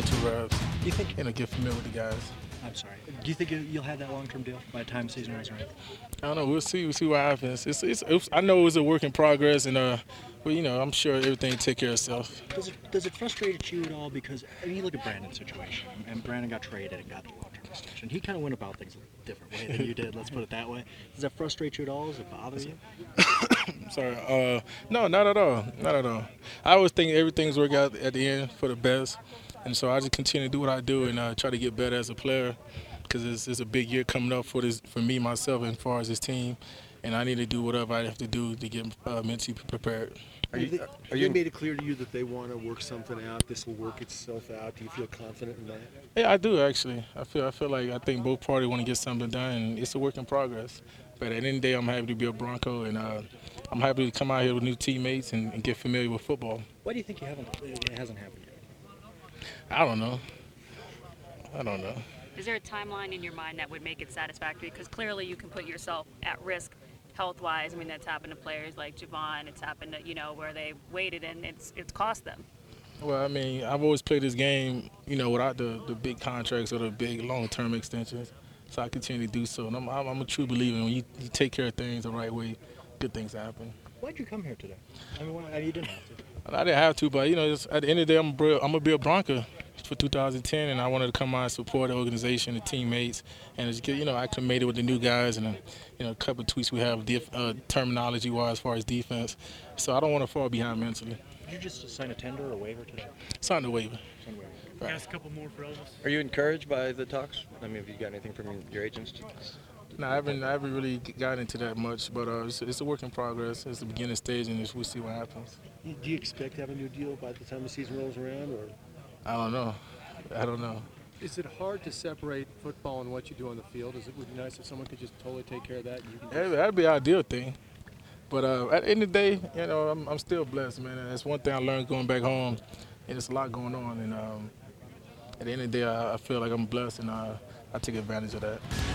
2 reps, Do you think? get familiar with the guys. I'm sorry. Do you think you'll have that long-term deal by the time the season rolls around? I don't know. We'll see. We'll see what happens. I know it's a work in progress, and but I'm sure everything take care of itself. Does it frustrate you at all? Because you look at Brandon's situation, and Brandon got traded and got the long-term extension. He kind of went about things a different way than you did. Let's put it that way. Does that frustrate you at all? Does it bother you? Sorry. No, not at all. Not at all. I always think everything's work out at the end for the best, and so I just continue to do what I do and try to get better as a player, because it's a big year coming up for me myself and as far as this team, and I need to do whatever I have to do to get mentally prepared. Are you made it clear to you that they want to work something out? This will work itself out. Do you feel confident in that? Yeah, I do actually. I think both parties want to get something done, and it's a work in progress. But at the end of the day, I'm happy to be a Bronco, and I'm happy to come out here with new teammates and get familiar with football. Why do you think it hasn't happened yet? I don't know. Is there a timeline in your mind that would make it satisfactory? Because clearly you can put yourself at risk health-wise. I mean, that's happened to players like Javon. It's happened to, where they waited and it's cost them. Well, I mean, I've always played this game, without the big contracts or the big long-term extensions. So I continue to do so. And I'm a true believer. When you take care of things the right way, good things happen. Why'd you come here today? I mean, you didn't have to. I didn't have to, but, just at the end of the day, I'm going to be a Bronco for 2010, and I wanted to come out and support the organization, the teammates, and just get, acclimated with the new guys and, a couple of tweaks we have terminology-wise as far as defense. So I don't want to fall behind mentally. Did you just sign a tender or a waiver today? Signed a waiver. Right. Got a couple more for Elvis. Are you encouraged by the talks? I mean, have you got anything from your agents? No, I haven't really gotten into that much, but it's a work in progress. It's the beginning stage, and we'll see what happens. Do you expect to have a new deal by the time the season rolls around, or? I don't know. Is it hard to separate football and what you do on the field? Would it be nice if someone could just totally take care of that? And you can That'd be an ideal thing. But at the end of the day, I'm still blessed, man. And that's one thing I learned going back home, and there's a lot going on. And at the end of the day, I feel like I'm blessed, and I take advantage of that.